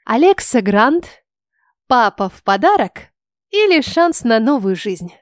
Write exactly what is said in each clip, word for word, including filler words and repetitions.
Алекса Грант, папа в подарок или шанс на новую жизнь?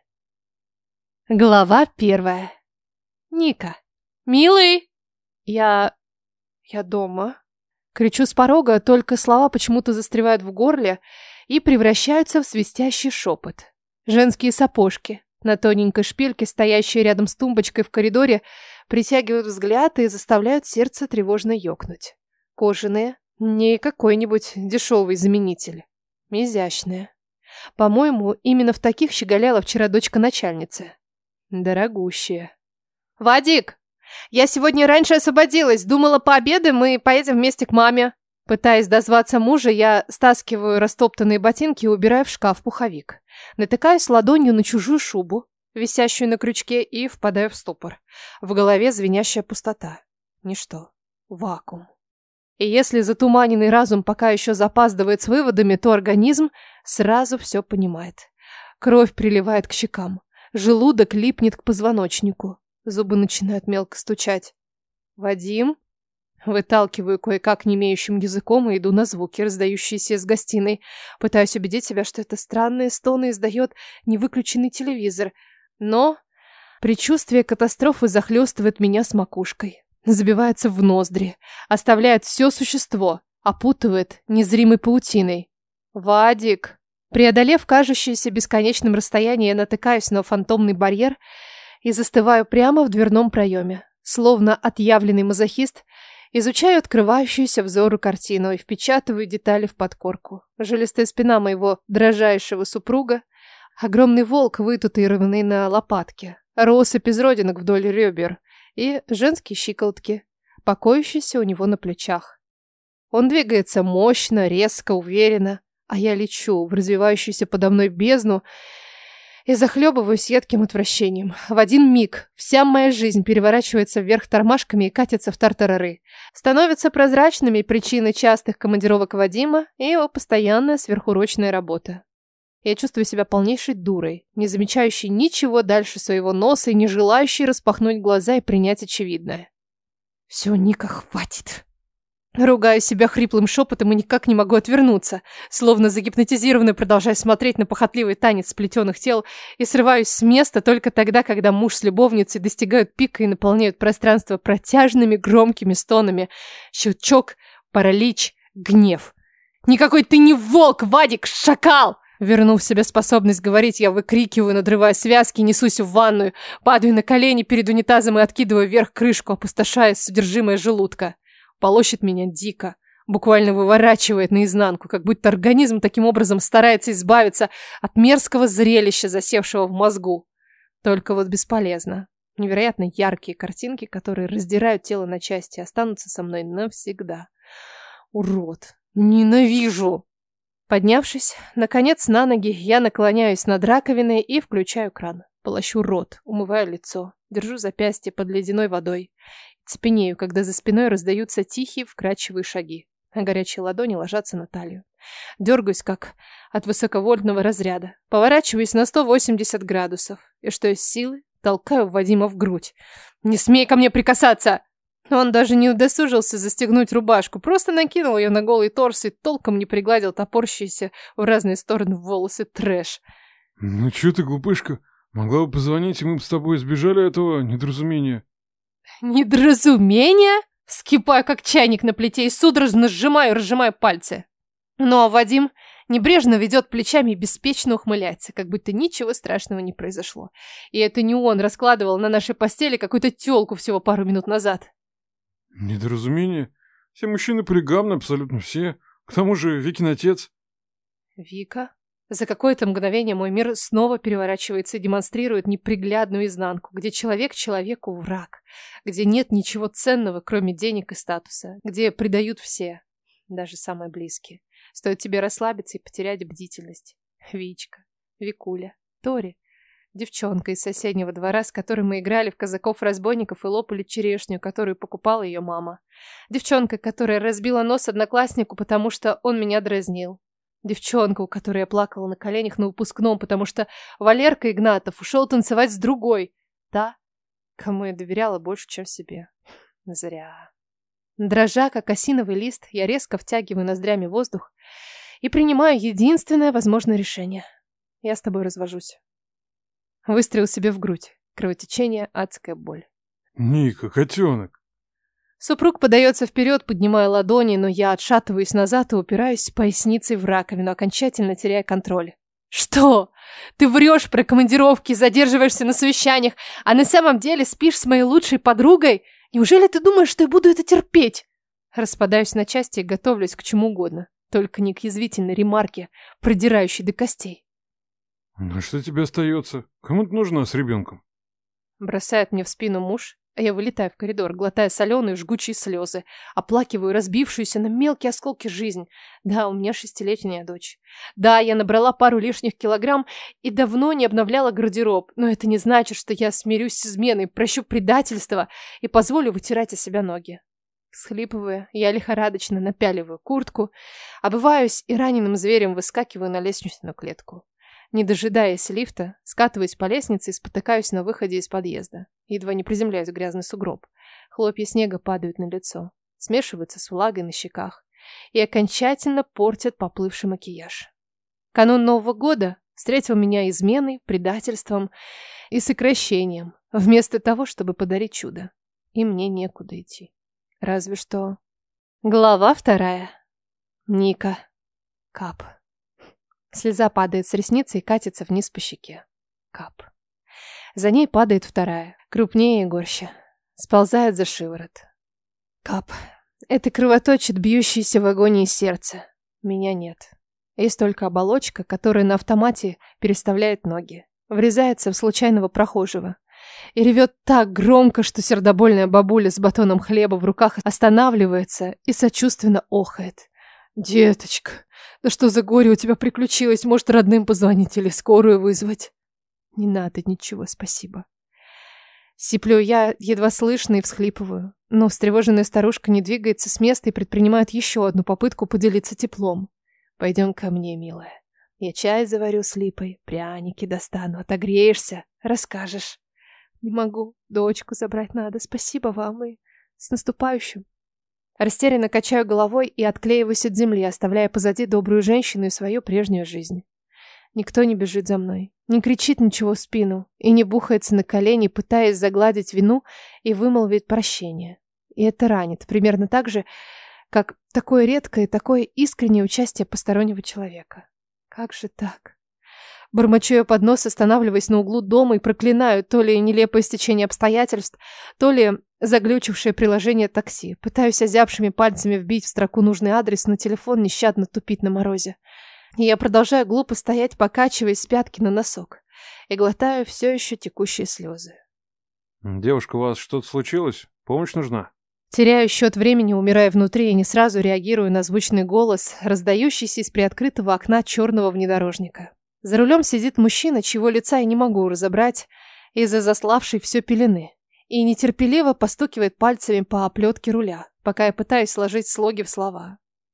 Глава первая. Ника. Милый! Я... я дома. Кричу с порога, только слова почему-то застревают в горле и превращаются в свистящий шепот. Женские сапожки на тоненькой шпильке, стоящие рядом с тумбочкой в коридоре, притягивают взгляд и заставляют сердце тревожно ёкнуть. Кожаные, не какой-нибудь дешевый заменитель. Изящные. По-моему, именно в таких щеголяла вчера дочка начальницы. Дорогущие. Вадик! Я сегодня раньше освободилась. Думала, пообедаем и поедем вместе к маме. Пытаясь дозваться мужа, я стаскиваю растоптанные ботинки и убираю в шкаф пуховик. Натыкаюсь ладонью на чужую шубу, висящую на крючке, и впадаю в ступор. В голове звенящая пустота. Ничто. Вакуум. И если затуманенный разум пока еще запаздывает с выводами, то организм сразу все понимает. Кровь приливает к щекам. Желудок липнет к позвоночнику. Зубы начинают мелко стучать. «Вадим?» Выталкиваю кое-как немеющим языком и иду на звуки, раздающиеся из гостиной. Пытаюсь убедить себя, что это странные стоны издает невыключенный телевизор. Но предчувствие катастрофы захлестывает меня с макушкой. Забивается в ноздри, оставляет все существо, опутывает незримой паутиной. «Вадик!» Преодолев кажущееся бесконечным расстояние, я натыкаюсь на фантомный барьер и застываю прямо в дверном проеме. Словно отъявленный мазохист, изучаю открывающуюся взору картину и впечатываю детали в подкорку. Жилистая спина моего дрожайшего супруга, огромный волк, вытатуированный на лопатке, россыпь из родинок вдоль ребер и женские щиколотки, покоящиеся у него на плечах. Он двигается мощно, резко, уверенно, а я лечу в развивающуюся подо мной бездну и захлебываюсь едким отвращением. В один миг вся моя жизнь переворачивается вверх тормашками и катится в тартарары. Становятся прозрачными причины частых командировок Вадима и его постоянная сверхурочная работа. Я чувствую себя полнейшей дурой, не замечающей ничего дальше своего носа и не желающей распахнуть глаза и принять очевидное. «Все, Ника, хватит!» Ругаю себя хриплым шепотом и никак не могу отвернуться, словно загипнотизированная продолжаю смотреть на похотливый танец сплетенных тел и срываюсь с места только тогда, когда муж с любовницей достигают пика и наполняют пространство протяжными громкими стонами. Щелчок, паралич, гнев. «Никакой ты не волк, Вадик, шакал!» Вернув себе способность говорить, я выкрикиваю, надрывая связки, несусь в ванную, падаю на колени перед унитазом и откидываю вверх крышку, опустошая содержимое желудка. Полощет меня дико, буквально выворачивает наизнанку, как будто организм таким образом старается избавиться от мерзкого зрелища, засевшего в мозгу. Только вот бесполезно. Невероятно яркие картинки, которые раздирают тело на части, останутся со мной навсегда. Урод! Ненавижу! Поднявшись, наконец, на ноги, я наклоняюсь над раковиной и включаю кран. Полощу рот, умываю лицо, держу запястье под ледяной водой. Цепенею, когда за спиной раздаются тихие, вкрадчивые шаги, а горячие ладони ложатся на талию. Дергаюсь, как от высоковольтного разряда. Поворачиваюсь на сто восемьдесят градусов. И что из силы, толкаю Вадима в грудь. «Не смей ко мне прикасаться!» Он даже не удосужился застегнуть рубашку, просто накинул ее на голый торс и толком не пригладил топорщиеся в разные стороны волосы трэш. «Ну чё ты, глупышка? Могла бы позвонить, и мы бы с тобой избежали этого недоразумения». «Недоразумение?» Вскипаю, как чайник на плите, и судорожно сжимаю и разжимаю пальцы. Но Вадим небрежно ведет плечами и беспечно ухмыляется, как будто ничего страшного не произошло. И это не он раскладывал на нашей постели какую-то тёлку всего пару минут назад. «Недоразумение? Все мужчины полигамны, абсолютно все. К тому же Викин отец». «Вика?» За какое-то мгновение мой мир снова переворачивается и демонстрирует неприглядную изнанку, где человек человеку враг, где нет ничего ценного, кроме денег и статуса, где предают все, даже самые близкие. Стоит тебе расслабиться и потерять бдительность. Вичка, Викуля, Тори, девчонка из соседнего двора, с которой мы играли в казаков-разбойников и лопали черешню, которую покупала ее мама. Девчонка, которая разбила нос однокласснику, потому что он меня дразнил. Девчонка, у которой я плакала на коленях на выпускном, потому что Валерка Игнатов ушел танцевать с другой. Та, кому я доверяла больше, чем себе. Зря. Дрожа, как осиновый лист, я резко втягиваю ноздрями воздух и принимаю единственное возможное решение. Я с тобой развожусь. Выстрел себе в грудь. Кровотечение, адская боль. Ника, котенок. Супруг подается вперед, поднимая ладони, но я отшатываюсь назад и упираюсь поясницей в раковину, окончательно теряя контроль. Что? Ты врешь про командировки, задерживаешься на совещаниях, а на самом деле спишь с моей лучшей подругой? Неужели ты думаешь, что я буду это терпеть? Распадаюсь на части и готовлюсь к чему угодно, только не к язвительной ремарке, продирающей до костей. Ну что тебе остается? Кому ты нужна с ребенком? Бросает мне в спину муж, а я вылетаю в коридор, глотая соленые жгучие слезы, оплакиваю разбившуюся на мелкие осколки жизнь. Да, у меня шестилетняя дочь. Да, я набрала пару лишних килограмм и давно не обновляла гардероб, но это не значит, что я смирюсь с изменой, прощу предательство и позволю вытирать из себя ноги. Всхлипывая, я лихорадочно напяливаю куртку, обуваюсь и раненым зверем выскакиваю на лестничную клетку. Не дожидаясь лифта, скатываюсь по лестнице и спотыкаюсь на выходе из подъезда. Едва не приземляюсь в грязный сугроб. Хлопья снега падают на лицо, смешиваются с влагой на щеках и окончательно портят поплывший макияж. Канун Нового года встретил меня изменой, предательством и сокращением, вместо того, чтобы подарить чудо. И мне некуда идти. Разве что... Глава вторая. Ника. Кап. Слеза падает с ресницы и катится вниз по щеке. Кап. За ней падает вторая, крупнее и горще. Сползает за шиворот. Кап. Это кровоточит бьющееся в агонии сердце. Меня нет. Есть только оболочка, которая на автомате переставляет ноги. Врезается в случайного прохожего. И ревет так громко, что сердобольная бабуля с батоном хлеба в руках останавливается и сочувственно охает. «Деточка, да что за горе у тебя приключилось? Может, родным позвонить или скорую вызвать?» «Не надо ничего, спасибо». Сиплю я, едва слышно, и всхлипываю. Но встревоженная старушка не двигается с места и предпринимает еще одну попытку поделиться теплом. «Пойдем ко мне, милая. Я чай заварю с липой, пряники достану, отогреешься, расскажешь». «Не могу, дочку забрать надо, спасибо вам и с наступающим». Растерянно качаю головой и отклеиваюсь от земли, оставляя позади добрую женщину и свою прежнюю жизнь. Никто не бежит за мной, не кричит ничего в спину и не бухается на колени, пытаясь загладить вину и вымолвить прощение. И это ранит, примерно так же, как такое редкое и такое искреннее участие постороннего человека. Как же так? Бормочу я под нос, останавливаясь на углу дома и проклинаю то ли нелепое стечение обстоятельств, то ли заглючившее приложение такси. Пытаюсь озябшими пальцами вбить в строку нужный адрес, но телефон нещадно тупит на морозе. И я продолжаю глупо стоять, покачиваясь с пятки на носок, и глотаю все еще текущие слезы. Девушка, у вас что-то случилось? Помощь нужна? Теряю счет времени, умирая внутри, и не сразу реагирую на звучный голос, раздающийся из приоткрытого окна черного внедорожника. За рулем сидит мужчина, чьего лица я не могу разобрать из-за заславшей все пелены, и нетерпеливо постукивает пальцами по оплетке руля, пока я пытаюсь сложить слоги в слова.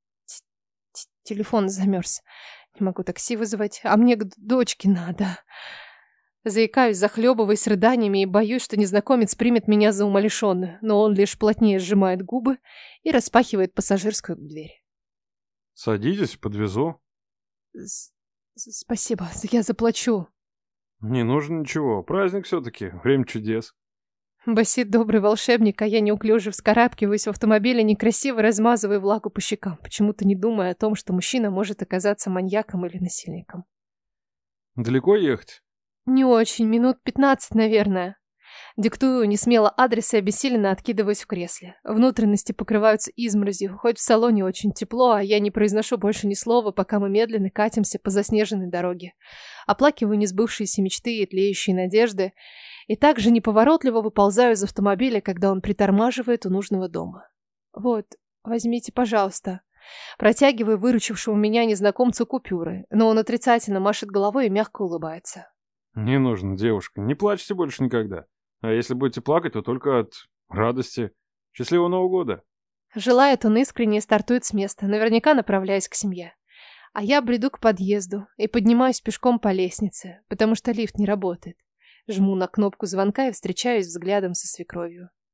Телефон замерз. Не могу такси вызывать, а мне к дочке надо. Заикаюсь, захлебываясь рыданиями и боюсь, что незнакомец примет меня за умалишенную, но он лишь плотнее сжимает губы и распахивает пассажирскую дверь. Садитесь, подвезу. С Спасибо, я заплачу. Не нужно ничего, праздник все-таки, время чудес. Басит добрый волшебник, а я неуклюже вскарабкиваюсь в автомобиль и некрасиво размазываю влагу по щекам, почему-то не думая о том, что мужчина может оказаться маньяком или насильником. Далеко ехать? Не очень, минут пятнадцать, наверное. Диктую несмело адрес и обессиленно откидываюсь в кресле. Внутренности покрываются изморозью, хоть в салоне очень тепло, а я не произношу больше ни слова, пока мы медленно катимся по заснеженной дороге. Оплакиваю несбывшиеся мечты и тлеющие надежды, и также неповоротливо выползаю из автомобиля, когда он притормаживает у нужного дома. «Вот, возьмите, пожалуйста». Протягиваю выручившему меня незнакомцу купюры, но он отрицательно машет головой и мягко улыбается. Не нужно, девушка, не плачьте больше никогда. А если будете плакать, то только от радости. Счастливого Нового года. Желает он искренне и стартует с места, наверняка направляясь к семье. А я бреду к подъезду и поднимаюсь пешком по лестнице, потому что лифт не работает. Жму на кнопку звонка и встречаюсь взглядом со свекровью.